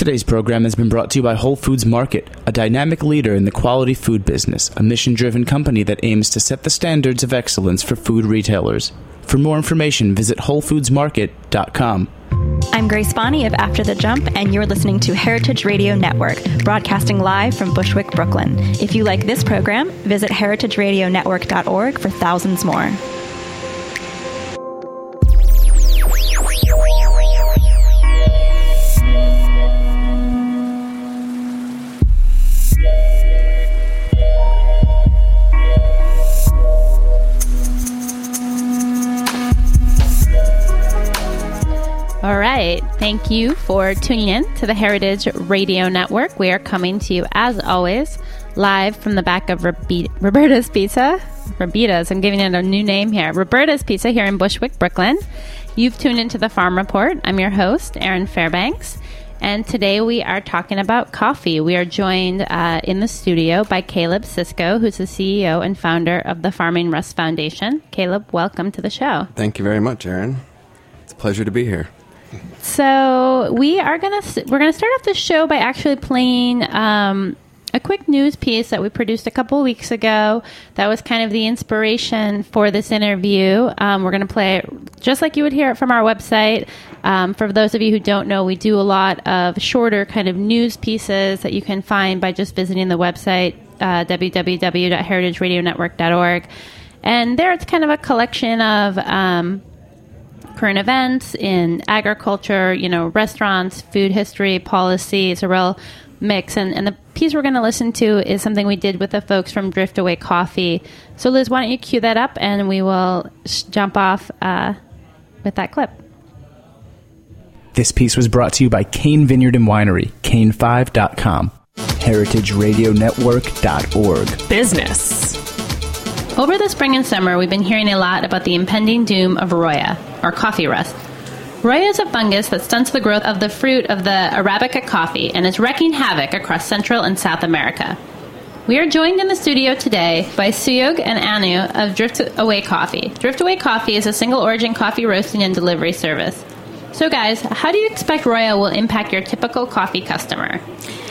Today's program has been brought to you by Whole Foods Market, a dynamic leader in the quality food business, a mission-driven company that aims to set the standards of excellence for food retailers. For more information, visit WholeFoodsMarket.com. I'm Grace Bonney of After the Jump, and you're listening to Heritage Radio Network, broadcasting live from Bushwick, Brooklyn. If you like this program, visit heritageradionetwork.org for thousands more. All right. Thank you for tuning in to the Heritage Radio Network. We are coming to you, as always, live from the back of Roberta's Pizza. Roberta's, I'm giving it a new name here. Roberta's Pizza here in Bushwick, Brooklyn. You've tuned into the Farm Report. I'm your host, Erin Fairbanks. And today we are talking about coffee. We are joined in the studio by Caleb Cisco, who's the CEO and founder of the Farming Rust Foundation. Caleb, welcome to the show. Thank you very much, Erin. It's a pleasure to be here. So we're gonna start off the show by actually playing a quick news piece that we produced a couple of weeks ago. That was kind of the inspiration for this interview. We're going to play it just like you would hear it from our website. For those of you who don't know, we do a lot of shorter kind of news pieces that you can find by just visiting the website, www.heritageradionetwork.org. And there it's kind of a collection of current events in agriculture, restaurants, food history, policy. It's a real mix. And the piece we're going to listen to is something we did with the folks from Driftaway Coffee. So Liz, why don't you cue that up and we will jump off with that clip. This piece was brought to you by Cane Vineyard and Winery, cane5.com, heritageradionetwork.org. Business. Over the spring and summer, we've been hearing a lot about the impending doom of Roya, or coffee rust. Roya is a fungus that stunts the growth of the fruit of the Arabica coffee and is wreaking havoc across Central and South America. We are joined in the studio today by Suyog and Anu of Driftaway Coffee. Driftaway Coffee is a single-origin coffee roasting and delivery service. So guys, how do you expect Roya will impact your typical coffee customer?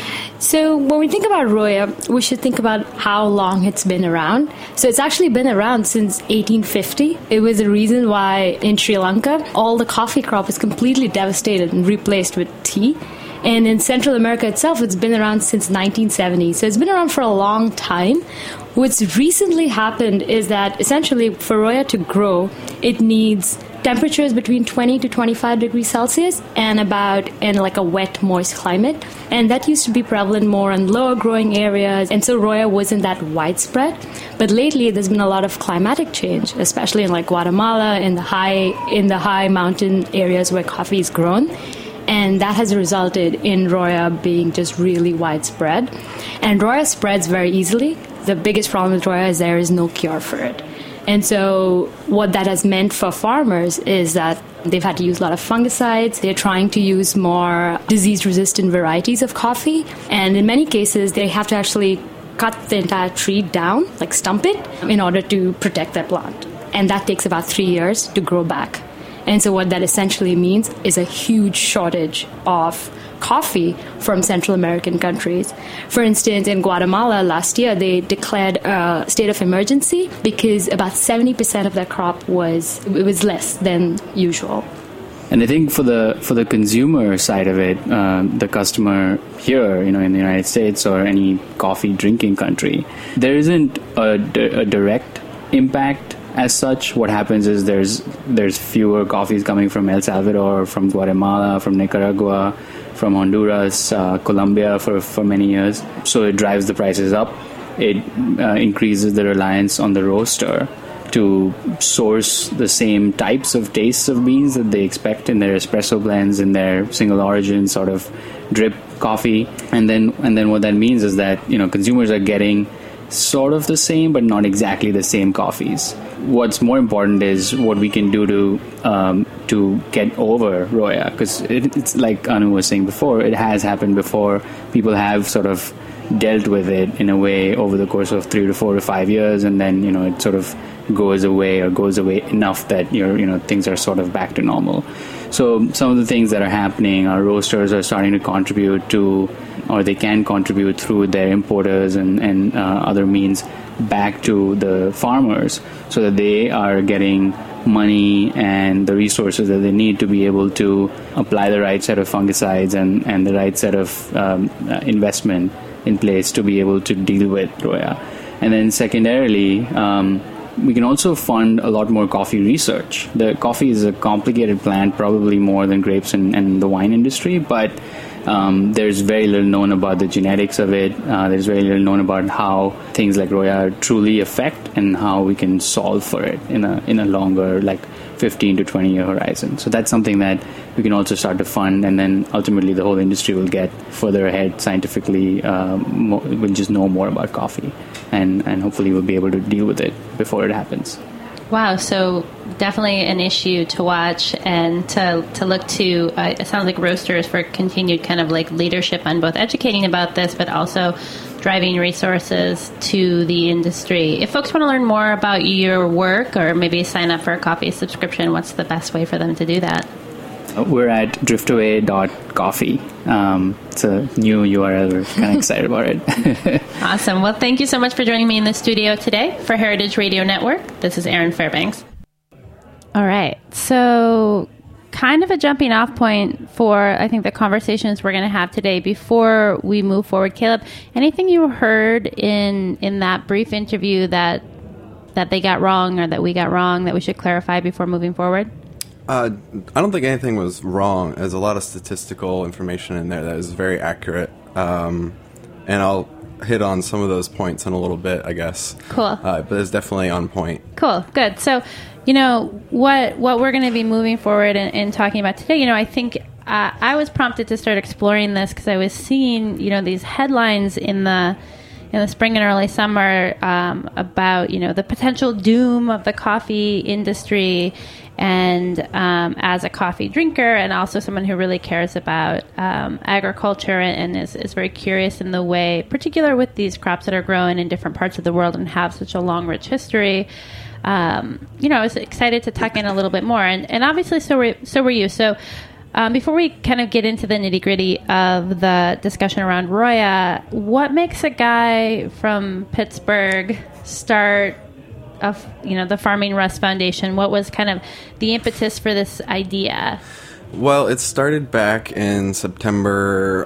So when we think about Roya, we should think about how long it's been around. So it's actually been around since 1850. It was the reason why in Sri Lanka, all the coffee crop was completely devastated and replaced with tea. And in Central America itself, it's been around since 1970. So it's been around for a long time. What's recently happened is that essentially for Roya to grow, it needs temperatures between 20 to 25 degrees Celsius and like a wet, moist climate. And that used to be prevalent more in lower growing areas. And so Roya wasn't that widespread. But lately, there's been a lot of climatic change, especially in like Guatemala, in the high mountain areas where coffee is grown. And that has resulted in Roya being just really widespread. And Roya spreads very easily. The biggest problem with Roya is there is no cure for it. And so what that has meant for farmers is that they've had to use a lot of fungicides. They're trying to use more disease-resistant varieties of coffee. And in many cases, they have to actually cut the entire tree down, like stump it, in order to protect their plant. And that takes about 3 years to grow back. And so what that essentially means is a huge shortage of coffee from Central American countries. For instance, in Guatemala last year, they declared a state of emergency because about 70% of their crop was less than usual. And I think for the consumer side of it, the customer here, in the United States or any coffee drinking country, there isn't a direct impact as such. What happens is there's fewer coffees coming from El Salvador, from Guatemala, from Nicaragua, from Honduras, Colombia for many years. So it drives the prices up. It increases the reliance on the roaster to source the same types of tastes of beans that they expect in their espresso blends, in their single origin sort of drip coffee. And then what that means is that, consumers are getting sort of the same, but not exactly the same coffees. What's more important is what we can do to get over Roya, because it's like Anu was saying before, it has happened before. People have sort of dealt with it in a way over the course of 3 to 4 to 5 years, and then it sort of goes away enough that things are sort of back to normal. So some of the things that are happening, our roasters are starting to contribute to, or they can contribute through their importers and other means back to the farmers, so that they are getting money and the resources that they need to be able to apply the right set of fungicides and the right set of investment in place to be able to deal with Roya. And then secondarily, we can also fund a lot more coffee research. The coffee is a complicated plant, probably more than grapes and the wine industry, but there's very little known about the genetics of it. There's very little known about how things like Roya truly affect and how we can solve for it in a longer, like 15 to 20 year horizon. So that's something that we can also start to fund, and then ultimately the whole industry will get further ahead scientifically. We'll just know more about coffee, and hopefully we'll be able to deal with it before it happens. Wow, so definitely an issue to watch and to look to. It sounds like roasters for continued kind of like leadership on both educating about this, but also driving resources to the industry. If folks want to learn more about your work or maybe sign up for a coffee subscription, what's the best way for them to do that? We're at driftaway.coffee. It's a new URL. We're kind of excited about it. Awesome. Well, thank you so much for joining me in the studio today for Heritage Radio Network. This is Erin Fairbanks. All right. So kind of a jumping off point for, I think, the conversations we're going to have today before we move forward. Caleb, anything you heard in that brief interview that they got wrong or that we got wrong that we should clarify before moving forward? I don't think anything was wrong. There's a lot of statistical information in there that is very accurate. And I'll hit on some of those points in a little bit, I guess. Cool. But it's definitely on point. Cool. Good. So, what we're going to be moving forward and talking about today, I think I was prompted to start exploring this because I was seeing, these headlines in the spring and early summer about, the potential doom of the coffee industry. And as a coffee drinker and also someone who really cares about agriculture and is very curious in the way, particular with these crops that are grown in different parts of the world and have such a long, rich history, I was excited to tuck in a little bit more. And obviously so were you. So before we kind of get into the nitty-gritty of the discussion around Roya, what makes a guy from Pittsburgh start the Farming Rust Foundation? What was kind of the impetus for this idea? Well, it started back in September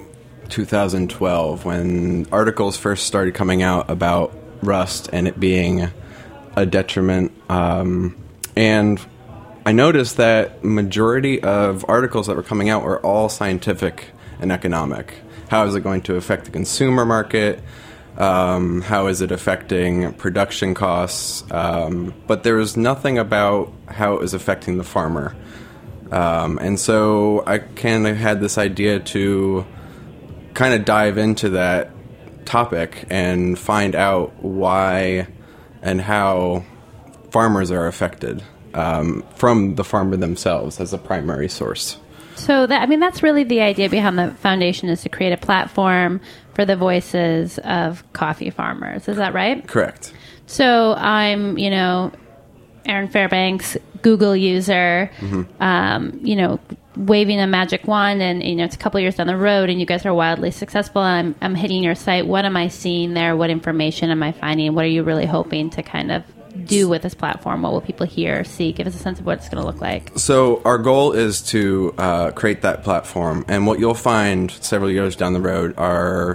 2012 when articles first started coming out about rust and it being a detriment. And I noticed that majority of articles that were coming out were all scientific and economic. How is it going to affect the consumer market? How is it affecting production costs? But there was nothing about how it was affecting the farmer. And so I kind of had this idea to kind of dive into that topic and find out why and how farmers are affected from the farmer themselves as a primary source. So that's really the idea behind the foundation, is to create a platform for the voices of coffee farmers. Is that right? Correct. So I'm, Erin Fairbanks, Google user, waving a magic wand, and it's a couple years down the road, and you guys are wildly successful. I'm hitting your site. What am I seeing there? What information am I finding? What are you really hoping to kind of do with this platform? What will people hear, see? Give us a sense of what it's going to look like. So our goal is to create that platform, and what you'll find several years down the road are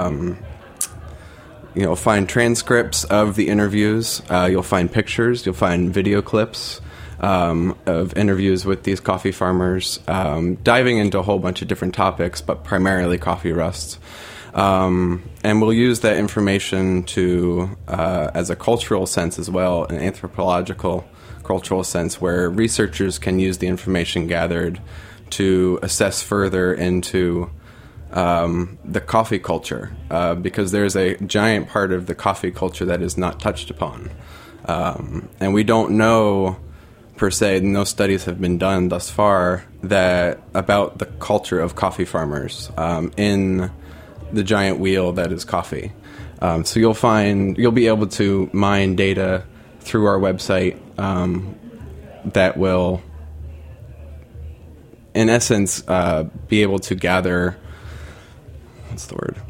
you'll find transcripts of the interviews, you'll find pictures, you'll find video clips of interviews with these coffee farmers, diving into a whole bunch of different topics, but primarily coffee rust. And we'll use that information to, as a cultural sense as well, an anthropological cultural sense, where researchers can use the information gathered to assess further into the coffee culture, because there's a giant part of the coffee culture that is not touched upon. And we don't know, per se, no studies have been done thus far about the culture of coffee farmers in the giant wheel that is coffee. So you'll be able to mine data through our website that will in essence, be able to gather, what's the word?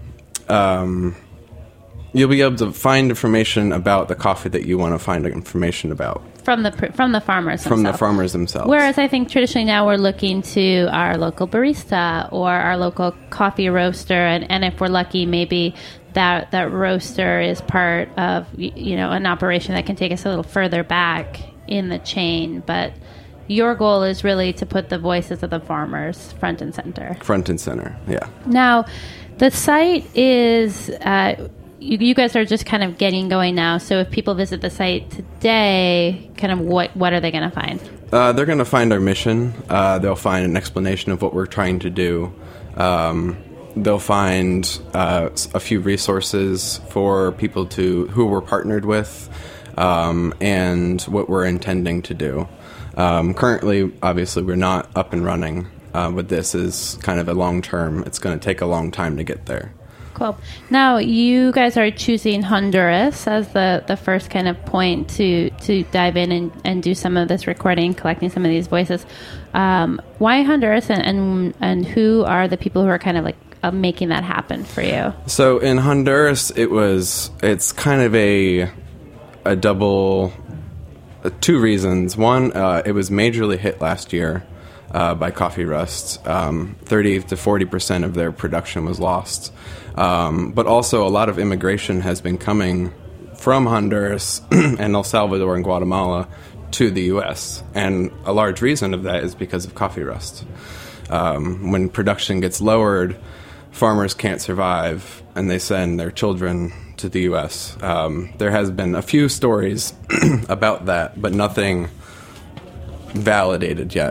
You'll be able to find information about the coffee that you want to find information about. From the farmers themselves. From the farmers themselves. Whereas I think traditionally now we're looking to our local barista or our local coffee roaster, and if we're lucky, maybe that roaster is part of an operation that can take us a little further back in the chain. But your goal is really to put the voices of the farmers front and center. Front and center, yeah. Now, the site is... You guys are just kind of getting going now. So if people visit the site today, kind of what are they going to find? They're going to find our mission. They'll find an explanation of what we're trying to do. They'll find a few resources for people who we're partnered with, and what we're intending to do. Currently, obviously, we're not up and running. But this is kind of a long term. It's going to take a long time to get there. Cool. Now, you guys are choosing Honduras as the first kind of point to dive in and do some of this recording, collecting some of these voices. Why Honduras, and who are the people who are kind of like making that happen for you? So in Honduras, it's kind of a double, two reasons. One, it was majorly hit last year by coffee rust. 30 to 40% of their production was lost. But also a lot of immigration has been coming from Honduras and El Salvador and Guatemala to the U.S. And a large reason of that is because of coffee rust. When production gets lowered, farmers can't survive, and they send their children to the U.S. There has been a few stories about that, but nothing validated yet.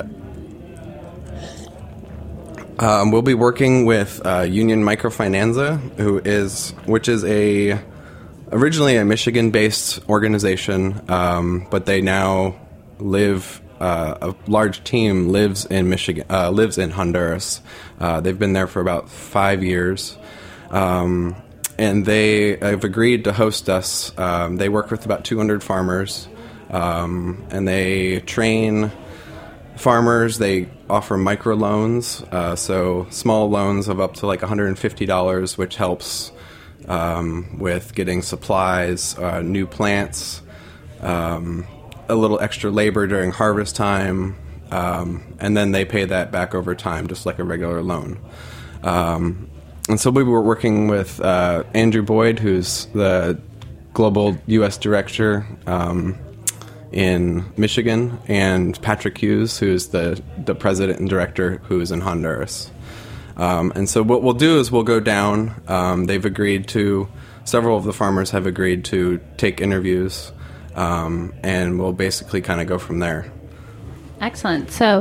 We'll be working with Union Microfinanza, which is originally a Michigan-based organization, but they now live. A large team lives in Michigan, lives in Honduras. They've been there for about 5 years, and they have agreed to host us. They work with about 200 farmers, and they train farmers. They offer microloans, so small loans of up to like $150, which helps with getting supplies, new plants, a little extra labor during harvest time, and then they pay that back over time, just like a regular loan. And so we were working with Andrew Boyd, who's the global U.S. director in Michigan, and Patrick Hughes, who's the president and director, who's in Honduras. And so what we'll do is we'll go down. Several of the farmers have agreed to take interviews, and we'll basically kind of go from there. Excellent. So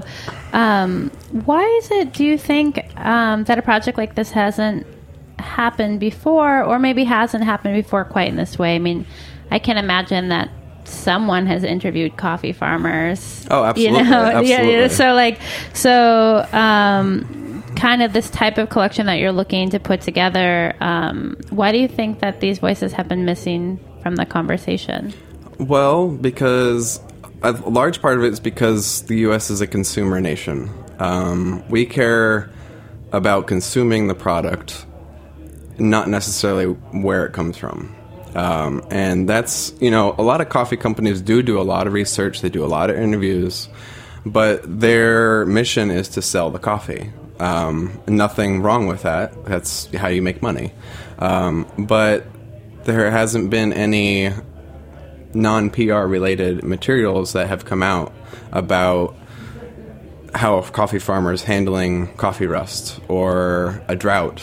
why is it, do you think, that a project like this hasn't happened before, or maybe hasn't happened before quite in this way? I mean, I can imagine that someone has interviewed coffee farmers. Oh, absolutely. Absolutely. Yeah. So kind of this type of collection that you're looking to put together, why do you think that these voices have been missing from the conversation? Well, because a large part of it is because the U.S. is a consumer nation. We care about consuming the product, not necessarily where it comes from. And that's, a lot of coffee companies do a lot of research, they do a lot of interviews, but their mission is to sell the coffee. Nothing wrong with that. That's how you make money. But there hasn't been any non-PR related materials that have come out about how a coffee farmer is handling coffee rust or a drought.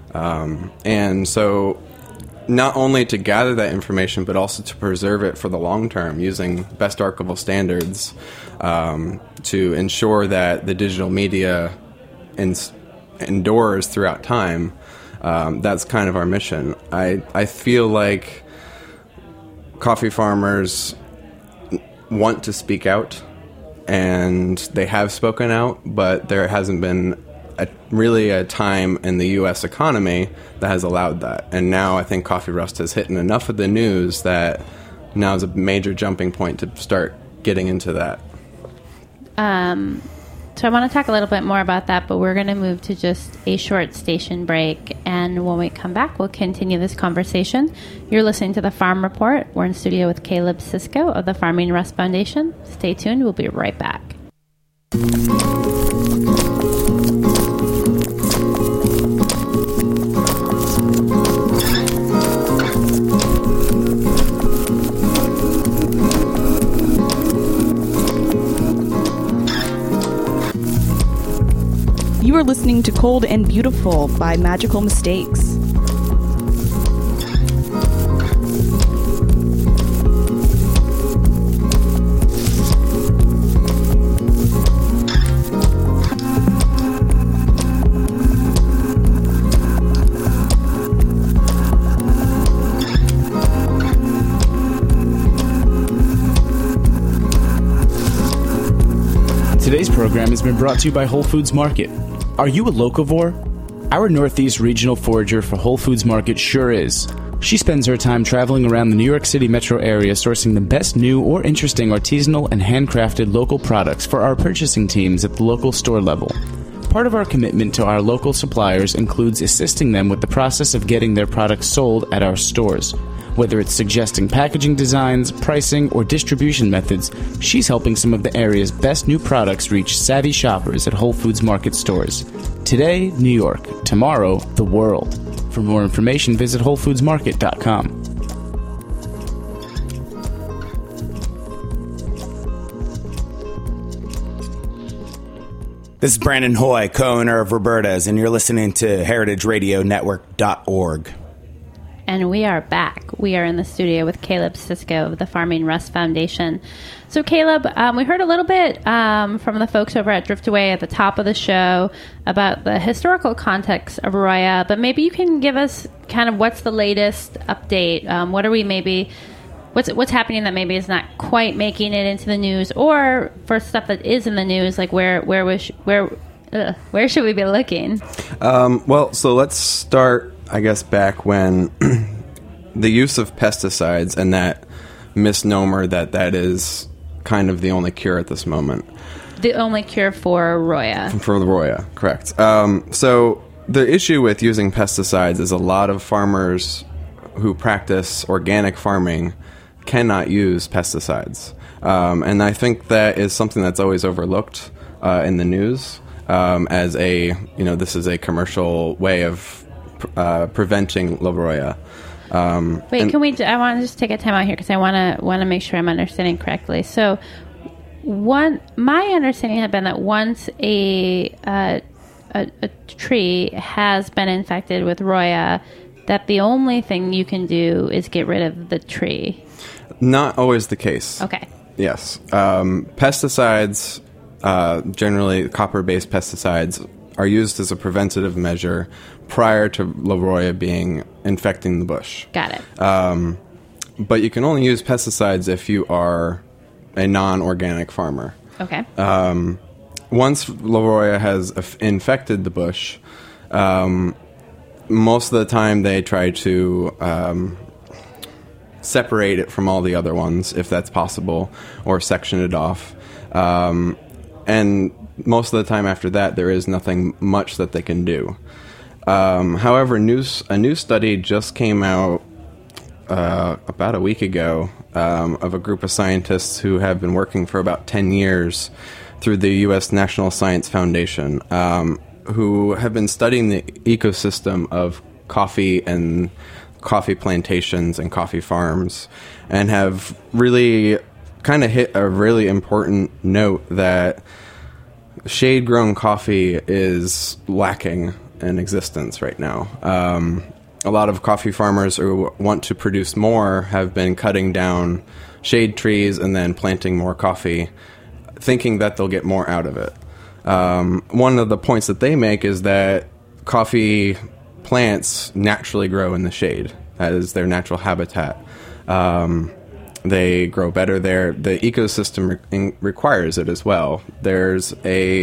And so not only to gather that information, but also to preserve it for the long term using best archival standards, to ensure that the digital media endures throughout time. That's kind of our mission. I feel like coffee farmers want to speak out, and they have spoken out, but there hasn't been really a time in the U.S. economy that has allowed that. And now I think coffee rust has hit enough of the news that now is a major jumping point to start getting into that. So I want to talk a little bit more about that, but we're going to move to just a short station break. And when we come back, we'll continue this conversation. You're listening to The Farm Report. We're in studio with Caleb Sisko of the Farming Rust Foundation. Stay tuned. We'll be right back. You are listening to Cold and Beautiful by Magical Mistakes. Today's program has been brought to you by Whole Foods Market. Are you a locavore? Our Northeast regional forager for Whole Foods Market sure is. She spends her time traveling around the New York City metro area sourcing the best new or interesting artisanal and handcrafted local products for our purchasing teams at the local store level. Part of our commitment to our local suppliers includes assisting them with the process of getting their products sold at our stores. Whether it's suggesting packaging designs, pricing, or distribution methods, she's helping some of the area's best new products reach savvy shoppers at Whole Foods Market stores. Today, New York. Tomorrow, the world. For more information, visit WholeFoodsMarket.com. This is Brandon Hoy, co-owner of Roberta's, and you're listening to HeritageRadioNetwork.org. And we are back. We are in the studio with Caleb Sisko of the Farming Rust Foundation. So, Caleb, we heard a little bit from the folks over at Driftaway at the top of the show about the historical context of Roya, but maybe you can give us kind of what's the latest update. What are we maybe... What's happening that maybe is not quite making it into the news, or for stuff that is in the news, like where should we be looking? Well, so let's start, I guess, back when the use of pesticides and that misnomer that is kind of the only cure at this moment. The only cure for Roya. For the Roya, correct. So the issue with using pesticides is a lot of farmers who practice organic farming cannot use pesticides. And I think that is something that's always overlooked in the news as this is a commercial way of preventing La Roya. I want to just take a time out here because I want to make sure I'm understanding correctly. So, my understanding had been that once a tree has been infected with Roya, that the only thing you can do is get rid of the tree. Not always the case. Okay. Yes. Pesticides, generally copper-based pesticides, are used as a preventative measure prior to La Roya infecting the bush. Got it. But you can only use pesticides if you are a non-organic farmer. Okay. Once La Roya has infected the bush, most of the time they try to separate it from all the other ones, if that's possible, or section it off. And most of the time after that, there is nothing much that they can do. However, a new study just came out about a week ago of a group of scientists who have been working for about 10 years through the U.S. National Science Foundation, who have been studying the ecosystem of coffee and coffee plantations and coffee farms, and have really kind of hit a really important note that shade-grown coffee is lacking in existence right now. A lot of coffee farmers who want to produce more have been cutting down shade trees and then planting more coffee, thinking that they'll get more out of it. One of the points that they make is that coffee plants naturally grow in the shade. That is their natural habitat. They grow better there. The ecosystem requires it as well. There's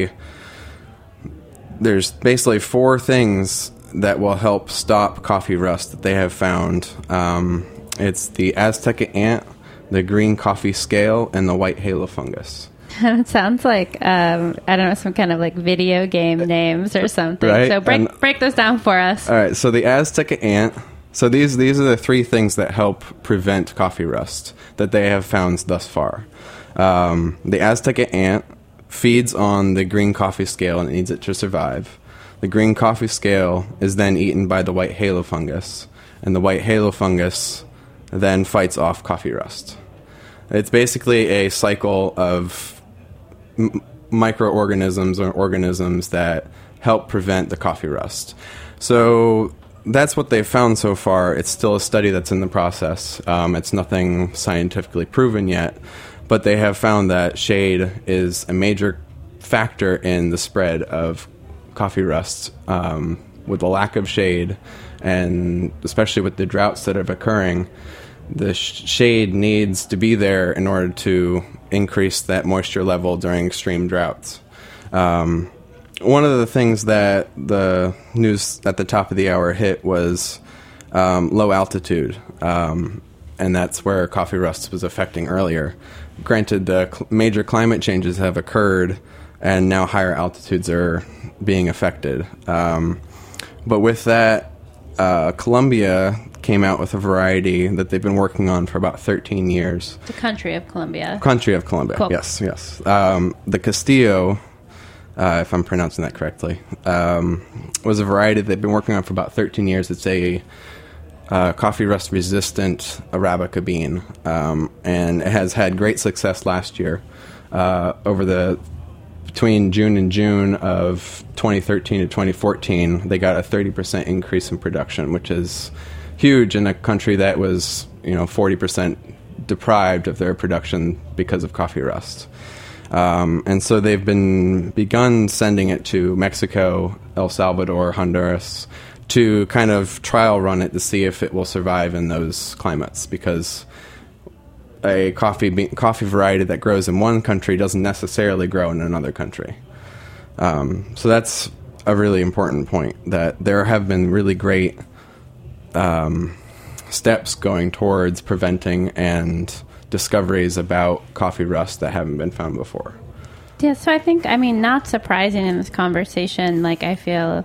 basically 4 things that will help stop coffee rust that they have found. It's the Azteca ant, the green coffee scale, and the white halo fungus. It sounds like, I don't know, some kind of like video game names or something. Right? So break those down for us. All right, so the Azteca ant. So these are the three things that help prevent coffee rust that they have found thus far. The Azteca ant feeds on the green coffee scale and it needs it to survive. The green coffee scale is then eaten by the white halo fungus, and the white halo fungus then fights off coffee rust. It's basically a cycle of microorganisms or organisms that help prevent the coffee rust. So that's what they've found so far. It's still a study that's in the process. It's nothing scientifically proven yet, but they have found that shade is a major factor in the spread of coffee rust. With the lack of shade, and especially with the droughts that are occurring, the shade needs to be there in order to increase that moisture level during extreme droughts. One of the things that the news at the top of the hour hit was low altitude, and that's where coffee rust was affecting earlier. Granted, the major climate changes have occurred, and now higher altitudes are being affected. But with that, Colombia came out with a variety that they've been working on for about 13 years. The country of Colombia. Country of Colombia, cool. Yes. The Castillo, if I'm pronouncing that correctly, was a variety they've been working on for about 13 years. It's a coffee rust resistant Arabica bean, and it has had great success last year. Between June and June of 2013 to 2014, they got a 30% increase in production, which is huge in a country that was 40% deprived of their production because of coffee rust. And so they've begun sending it to Mexico, El Salvador, Honduras, to kind of trial run it to see if it will survive in those climates, because a coffee variety that grows in one country doesn't necessarily grow in another country. So that's a really important point, that there have been really great steps going towards preventing and discoveries about coffee rust that haven't been found before. Yeah, so I think, not surprising in this conversation, like I feel,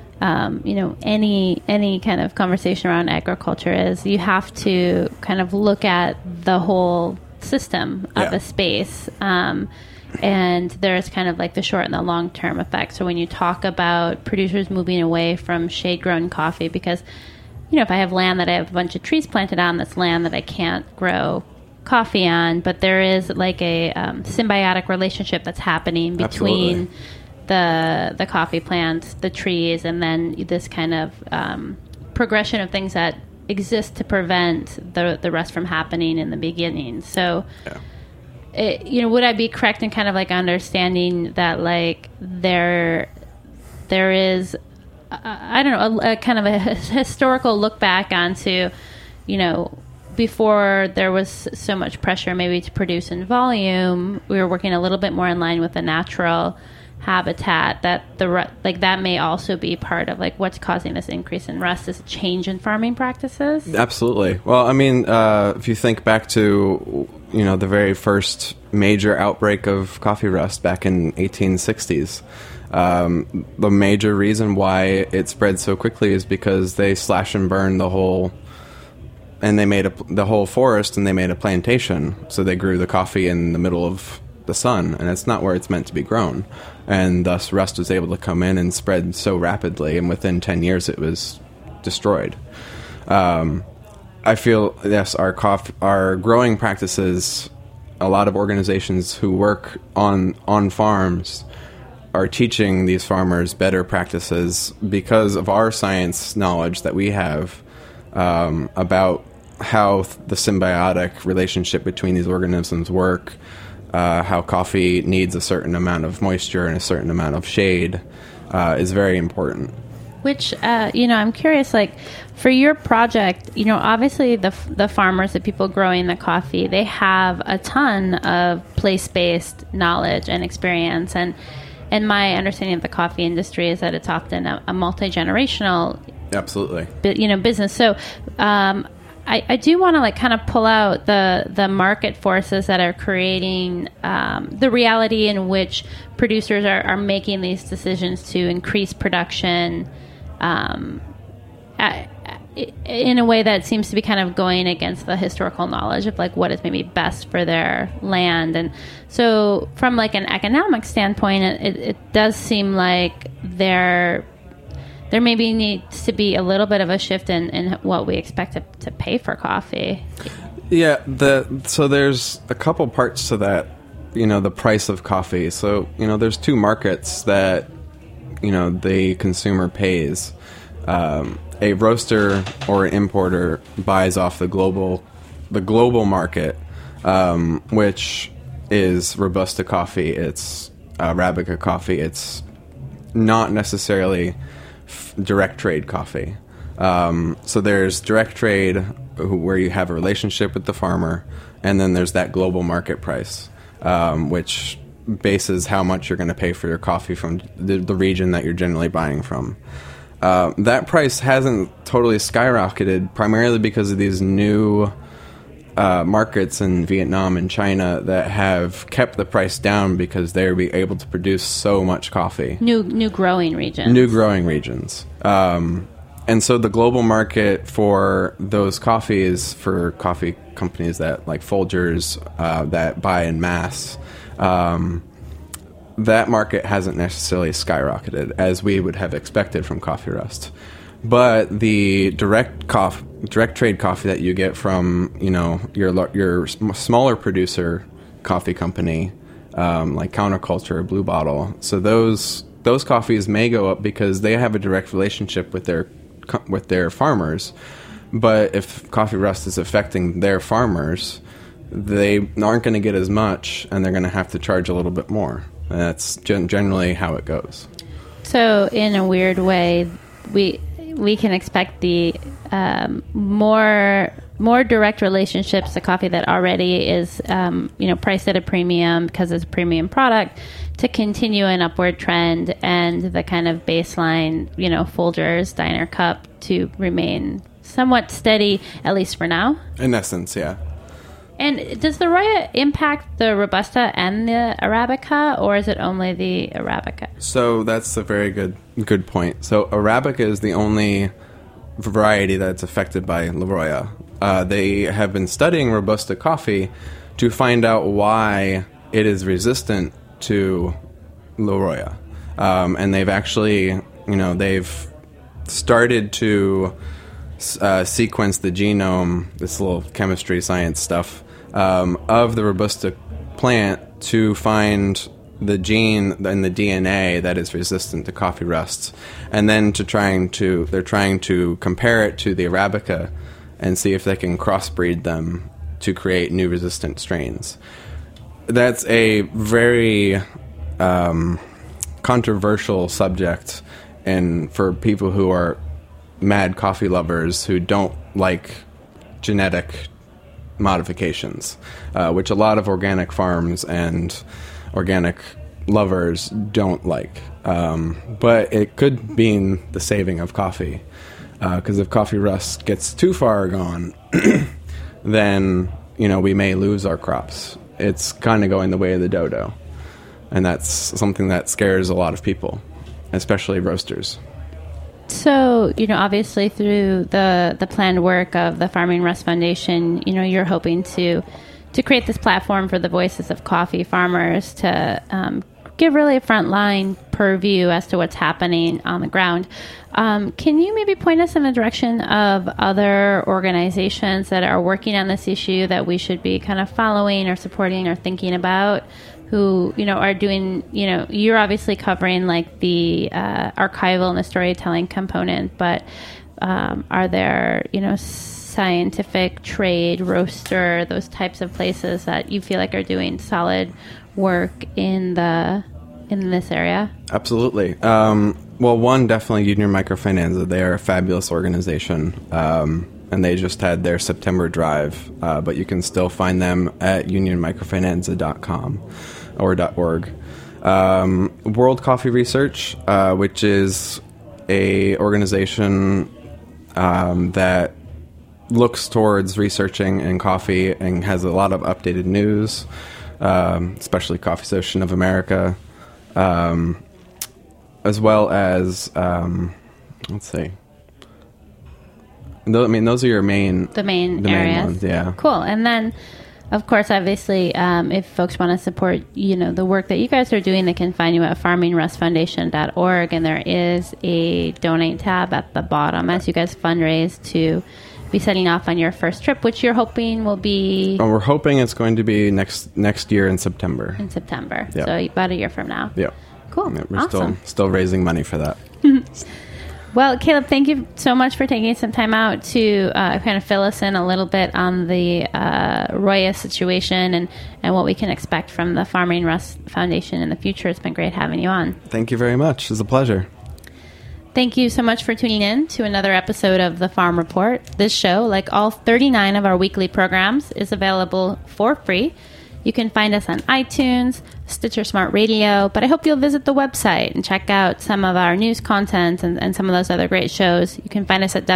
any kind of conversation around agriculture is you have to kind of look at the whole system of the space. And there's kind of like the short and the long-term effect. So when you talk about producers moving away from shade-grown coffee, because, if I have land that I have a bunch of trees planted on, that's land that I can't grow coffee on, but there is like a symbiotic relationship that's happening between the coffee plants, the trees, and then this kind of progression of things that exist to prevent the rest from happening in the beginning. So, would I be correct in kind of like understanding that like there is, a kind of a historical look back onto, before there was so much pressure maybe to produce in volume, we were working a little bit more in line with the natural habitat, that that may also be part of like what's causing this increase in rust, is a change in farming practices? Absolutely. Well, if you think back to the very first major outbreak of coffee rust back in 1860s, the major reason why it spread so quickly is because they slash and burn the whole, and they made the whole forest, and they made a plantation, so they grew the coffee in the middle of the sun, and it's not where it's meant to be grown, and thus rust was able to come in and spread so rapidly, and within 10 years it was destroyed. I feel, yes, our growing practices, a lot of organizations who work on farms are teaching these farmers better practices because of our science knowledge that we have about how the symbiotic relationship between these organisms work, how coffee needs a certain amount of moisture and a certain amount of shade is very important. Which, I'm curious, like, for your project, obviously the farmers, the people growing the coffee, they have a ton of place-based knowledge and experience. And my understanding of the coffee industry is that it's often a multi-generational Absolutely. business. So I do want to like kind of pull out the market forces that are creating the reality in which producers are making these decisions to increase production in a way that seems to be kind of going against the historical knowledge of like what is maybe best for their land. And so from like an economic standpoint, it does seem like there maybe needs to be a little bit of a shift in what we expect to pay for coffee. Yeah, so there's a couple parts to that, the price of coffee. So, there's two markets that, the consumer pays. A roaster or an importer buys off the global market, which is Robusta coffee, it's Arabica coffee, it's not necessarily direct trade coffee. So there's direct trade where you have a relationship with the farmer, and then there's that global market price, which bases how much you're going to pay for your coffee from the region that you're generally buying from. That price hasn't totally skyrocketed, primarily because of these new markets in Vietnam and China that have kept the price down because they're able to produce so much coffee. New growing regions. New growing regions. And so the global market for those coffees, for coffee companies that like Folgers that buy in mass, that market hasn't necessarily skyrocketed as we would have expected from Coffee Rust. But the direct trade coffee that you get from, your smaller producer coffee company, like Counterculture or Blue Bottle, so those coffees may go up because they have a direct relationship with their farmers. But if Coffee Rust is affecting their farmers, they aren't going to get as much, and they're going to have to charge a little bit more. And that's generally how it goes. So in a weird way, we can expect the more direct relationships to coffee that already is priced at a premium because it's a premium product to continue an upward trend, and the kind of baseline Folgers Diner Cup to remain somewhat steady, at least for now. In essence, yeah. And does the Roya impact the Robusta and the Arabica, or is it only the Arabica? So that's a very good point. So Arabica is the only variety that's affected by La Roya. They have been studying Robusta coffee to find out why it is resistant to La Roya. And they've actually, they've started to sequence the genome, this little chemistry science stuff, of the Robusta plant to find the gene in the DNA that is resistant to coffee rust, and then they're trying to compare it to the Arabica and see if they can crossbreed them to create new resistant strains. That's a very controversial subject, and for people who are mad coffee lovers who don't like genetic modifications, which a lot of organic farms and organic lovers don't like. But it could mean the saving of coffee, because if coffee rust gets too far gone, then we may lose our crops. It's kind of going the way of the dodo, and that's something that scares a lot of people, especially roasters. So, obviously through the planned work of the Farming Rust Foundation, you're hoping to create this platform for the voices of coffee farmers to give really a frontline purview as to what's happening on the ground. Can you maybe point us in the direction of other organizations that are working on this issue that we should be kind of following or supporting or thinking about, who, are doing, you're obviously covering like the archival and the storytelling component, but are there, scientific, trade, roaster, those types of places that you feel like are doing solid work in this area? Absolutely. Well, one, definitely Union Microfinanza. They are a fabulous organization. And they just had their September drive, but you can still find them at unionmicrofinanza.com or .org. World Coffee Research, which is a organization that looks towards researching in coffee and has a lot of updated news, especially Coffee Association of America, as well as, let's see. Those are your main areas. Ones, yeah. Cool. And then, of course, obviously, if folks want to support, the work that you guys are doing, they can find you at farmingrustfoundation.org, and there is a donate tab at the bottom as you guys fundraise to be setting off on your first trip, which you're hoping will be... Oh, we're hoping it's going to be next year in September. In September. Yeah. So about a year from now. Yeah. Cool. Yeah, we're awesome. still raising money for that. Well, Caleb, thank you so much for taking some time out to kind of fill us in a little bit on the Roya situation and what we can expect from the Farming Rust Foundation in the future. It's been great having you on. Thank you very much. It's a pleasure. Thank you so much for tuning in to another episode of The Farm Report. This show, like all 39 of our weekly programs, is available for free. You can find us on iTunes, Stitcher Smart Radio, but I hope you'll visit the website and check out some of our news content and some of those other great shows. You can find us at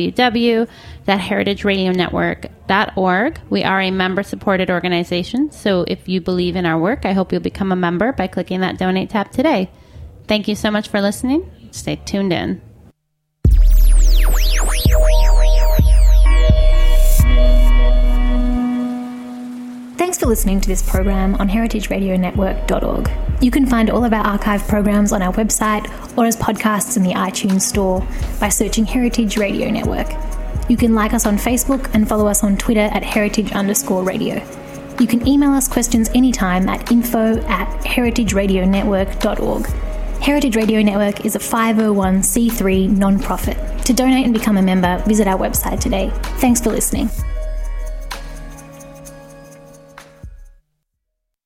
www.heritageradionetwork.org. We are a member-supported organization, so if you believe in our work, I hope you'll become a member by clicking that donate tab today. Thank you so much for listening. Stay tuned in. Thanks for listening to this program on heritageradionetwork.org. You can find all of our archive programs on our website or as podcasts in the iTunes store by searching Heritage Radio Network. You can like us on Facebook and follow us on Twitter at heritage_radio. You can email us questions anytime at info@heritageradionetwork.org. Heritage Radio Network is a 501c3 non-profit. To donate and become a member, visit our website today. Thanks for listening.